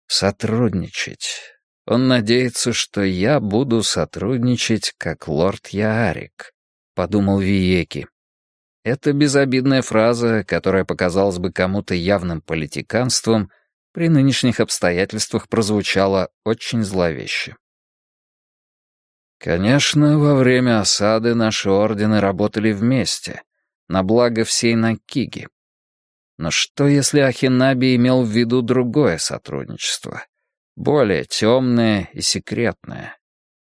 Сотрудничать. Он надеется, что я буду сотрудничать, как лорд Яарик, подумал Виеки. Это безобидная фраза, которая показалась бы кому-то явным политиканством, при нынешних обстоятельствах прозвучала очень зловеще. Конечно, во время осады наши ордены работали вместе, на благо всей Накиги. Но что, если Ахинаби имел в виду другое сотрудничество, более темное и секретное?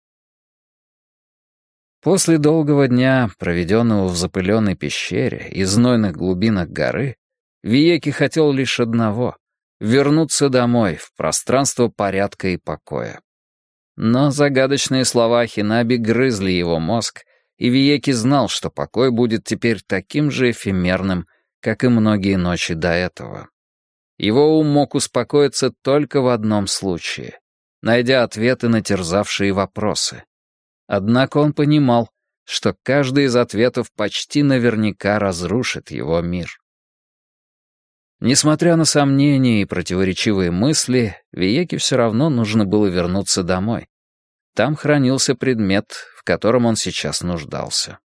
После долгого дня, проведенного в запыленной пещере и знойных глубинах горы, Виеки хотел лишь одного — вернуться домой, в пространство порядка и покоя. Но загадочные слова Ахинаби грызли его мозг, и Виеки знал, что покой будет теперь таким же эфемерным, как и многие ночи до этого. Его ум мог успокоиться только в одном случае, найдя ответы на терзавшие вопросы. Однако он понимал, что каждый из ответов почти наверняка разрушит его мир. Несмотря на сомнения и противоречивые мысли, Виеки все равно нужно было вернуться домой. Там хранился предмет, в котором он сейчас нуждался.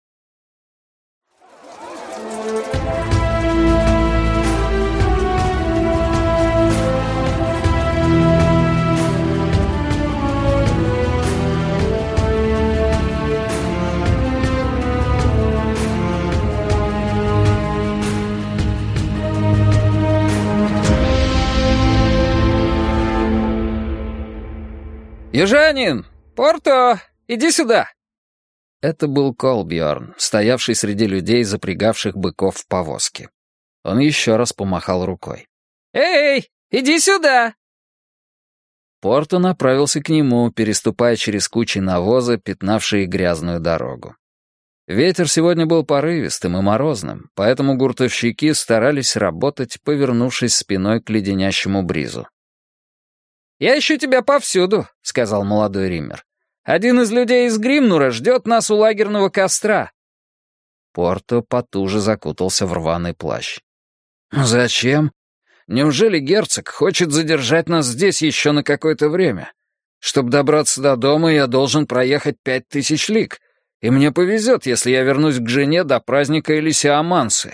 «Южанин! Порто! Иди сюда!» Это был Колбьорн, стоявший среди людей, запрягавших быков в повозке. Он еще раз помахал рукой. «Эй, иди сюда!» Порто направился к нему, переступая через кучи навоза, пятнавшие грязную дорогу. Ветер сегодня был порывистым и морозным, поэтому гуртовщики старались работать, повернувшись спиной к леденящему бризу. «Я ищу тебя повсюду», — сказал молодой Риммер. «Один из людей из Гримнура ждет нас у лагерного костра». Порто потуже закутался в рваный плащ. «Зачем? Неужели герцог хочет задержать нас здесь еще на какое-то время? Чтобы добраться до дома, я должен проехать 5000 лиг, и мне повезет, если я вернусь к жене до праздника Элисиамансы».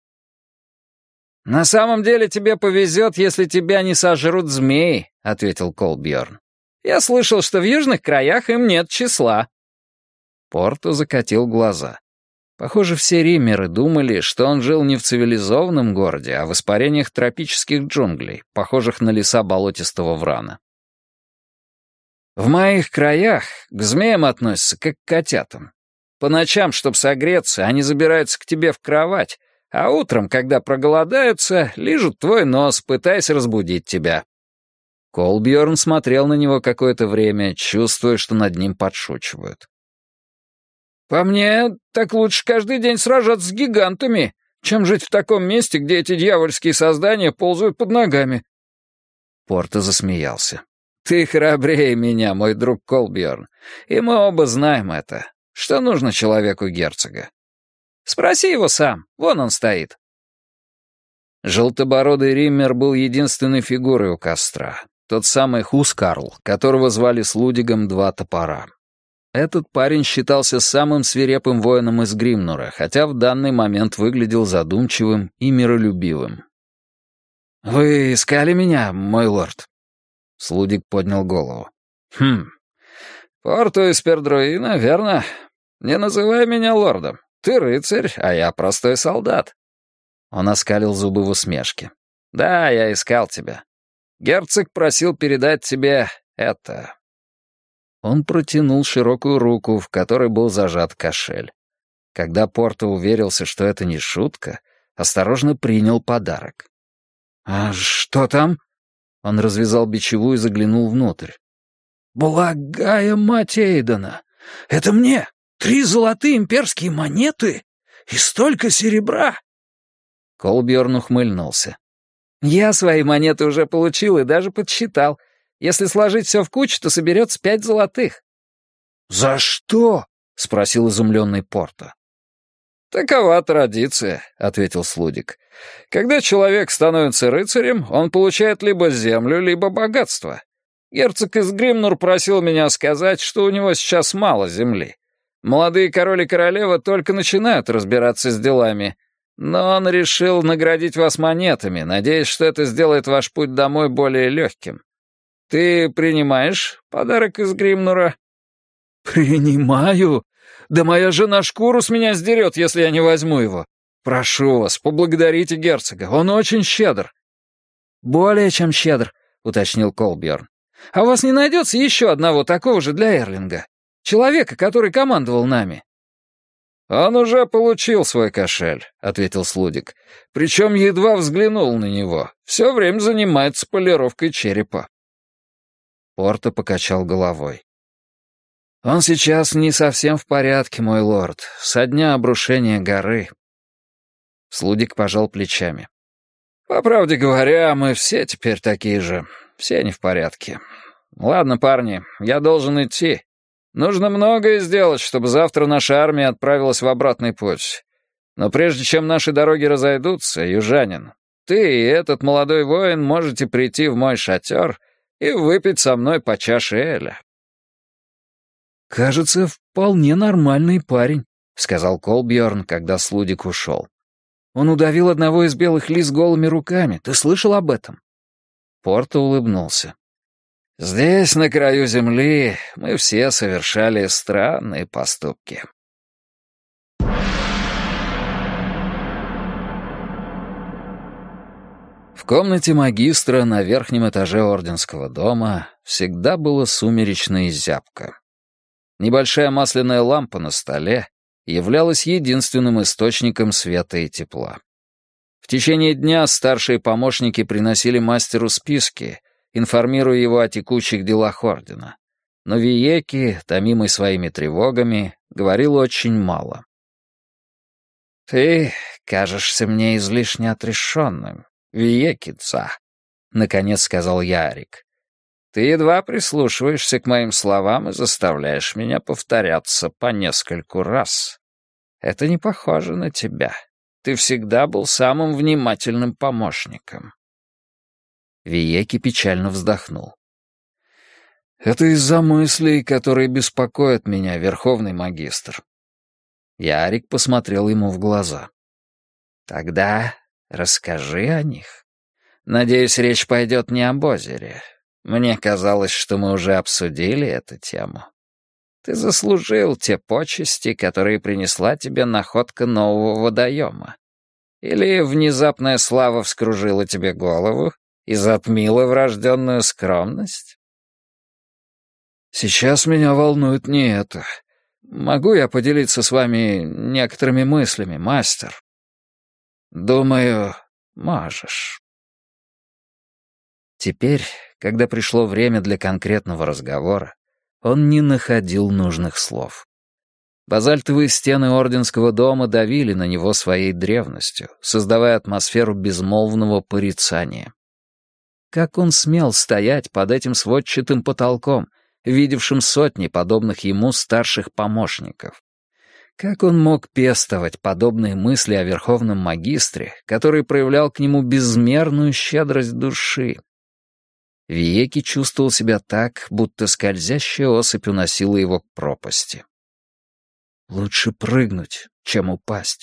«На самом деле тебе повезет, если тебя не сожрут змеи», — ответил Колбьорн. «Я слышал, что в южных краях им нет числа». Порто закатил глаза. Похоже, все риммеры думали, что он жил не в цивилизованном городе, а в испарениях тропических джунглей, похожих на леса болотистого врана. «В моих краях к змеям относятся как к котятам. По ночам, чтобы согреться, они забираются к тебе в кровать, а утром, когда проголодаются, лижут твой нос, пытаясь разбудить тебя». Колбьорн смотрел на него какое-то время, чувствуя, что над ним подшучивают. «По мне, так лучше каждый день сражаться с гигантами, чем жить в таком месте, где эти дьявольские создания ползают под ногами». Порто засмеялся. «Ты храбрее меня, мой друг Колбьорн, и мы оба знаем это. Что нужно человеку герцога? Спроси его сам, вон он стоит». Желтобородый Риммер был единственной фигурой у костра. Тот самый Хускарл, которого звали с Лудигом два топора. Этот парень считался самым свирепым воином из Гримнура, хотя в данный момент выглядел задумчивым и миролюбивым. «Вы искали меня, мой лорд?» Слудик поднял голову. «Порто из Пердруина, верно? Не называй меня лордом. Ты рыцарь, а я простой солдат». Он оскалил зубы в усмешке. «Да, я искал тебя. Герцог просил передать тебе это». Он протянул широкую руку, в которой был зажат кошель. Когда Порто уверился, что это не шутка, осторожно принял подарок. «А что там?» Он развязал бичеву и заглянул внутрь. «Благая мать Эйдена! Это мне 3 золотые имперские монеты и столько серебра!» Колбьорн ухмыльнулся. «Я свои монеты уже получил и даже подсчитал. Если сложить все в кучу, то соберется 5 золотых». «За что?» — спросил изумленный Порто. «Такова традиция», — ответил Слудик. «Когда человек становится рыцарем, он получает либо землю, либо богатство. Герцог из Гримнур просил меня сказать, что у него сейчас мало земли. Молодые король и королева только начинают разбираться с делами, но он решил наградить вас монетами, надеясь, что это сделает ваш путь домой более легким. Ты принимаешь подарок из Гримнура?» «Принимаю? Да моя жена шкуру с меня сдерет, если я не возьму его. Прошу вас, поблагодарите герцога, он очень щедр». «Более чем щедр», — уточнил Колбьерн. «А у вас не найдется еще одного такого же для Эрлинга? Человека, который командовал нами?» «Он уже получил свой кошель», — ответил Слудик. «Причем едва взглянул на него. Все время занимается полировкой черепа». Порто покачал головой. «Он сейчас не совсем в порядке, мой лорд, со дня обрушения горы». Слудик пожал плечами. «По правде говоря, мы все теперь такие же. Все не в порядке. Ладно, парни, я должен идти. Нужно многое сделать, чтобы завтра наша армия отправилась в обратный путь. Но прежде чем наши дороги разойдутся, южанин, ты и этот молодой воин можете прийти в мой шатер и выпить со мной по чаше эля». «Кажется, вполне нормальный парень», — сказал Колбьерн, когда Слудик ушел. «Он удавил одного из белых лис голыми руками. Ты слышал об этом?» Порто улыбнулся. «Здесь, на краю земли, мы все совершали странные поступки». В комнате магистра на верхнем этаже орденского дома всегда было сумеречно и зябко. Небольшая масляная лампа на столе являлась единственным источником света и тепла. В течение дня старшие помощники приносили мастеру списки, информируя его о текущих делах ордена. Но Виеки, томимый своими тревогами, говорил очень мало. «Ты кажешься мне излишне отрешенным, Виеки-ця», — наконец сказал Ярик. «Ты едва прислушиваешься к моим словам и заставляешь меня повторяться по нескольку раз. Это не похоже на тебя. Ты всегда был самым внимательным помощником». Виеки печально вздохнул. «Это из-за мыслей, которые беспокоят меня, верховный магистр». Ярик посмотрел ему в глаза. «Тогда расскажи о них. Надеюсь, речь пойдет не об озере. Мне казалось, что мы уже обсудили эту тему. Ты заслужил те почести, которые принесла тебе находка нового водоема. Или внезапная слава вскружила тебе голову и затмила врожденную скромность?» «Сейчас меня волнует не это. Могу я поделиться с вами некоторыми мыслями, мастер?» «Думаю, можешь». Теперь, когда пришло время для конкретного разговора, он не находил нужных слов. Базальтовые стены орденского дома давили на него своей древностью, создавая атмосферу безмолвного порицания. Как он смел стоять под этим сводчатым потолком, видевшим сотни подобных ему старших помощников? Как он мог пестовать подобные мысли о верховном магистре, который проявлял к нему безмерную щедрость души? Виеки чувствовал себя так, будто скользящая осыпь уносила его к пропасти. Лучше прыгнуть, чем упасть.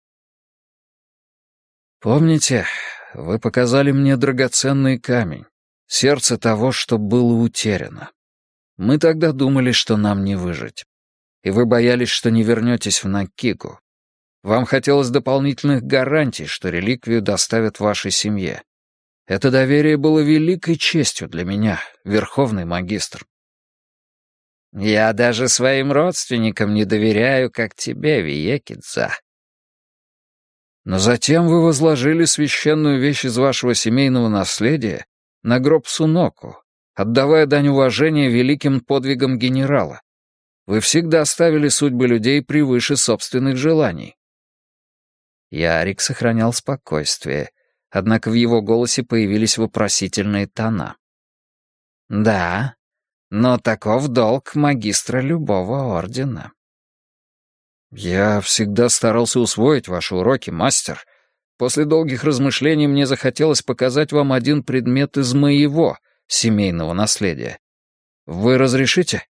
«Помните, вы показали мне драгоценный камень, сердце того, что было утеряно. Мы тогда думали, что нам не выжить. И вы боялись, что не вернетесь в Наккигу. Вам хотелось дополнительных гарантий, что реликвию доставят вашей семье. Это доверие было великой честью для меня, верховный магистр». «Я даже своим родственникам не доверяю, как тебе, Виеки-ця». «Но затем вы возложили священную вещь из вашего семейного наследия на гроб Суноку, отдавая дань уважения великим подвигам генерала. Вы всегда ставили судьбы людей превыше собственных желаний». Ярик сохранял спокойствие, однако в его голосе появились вопросительные тона. «Да, но таков долг магистра любого ордена». «Я всегда старался усвоить ваши уроки, мастер. После долгих размышлений мне захотелось показать вам один предмет из моего семейного наследия. Вы разрешите?»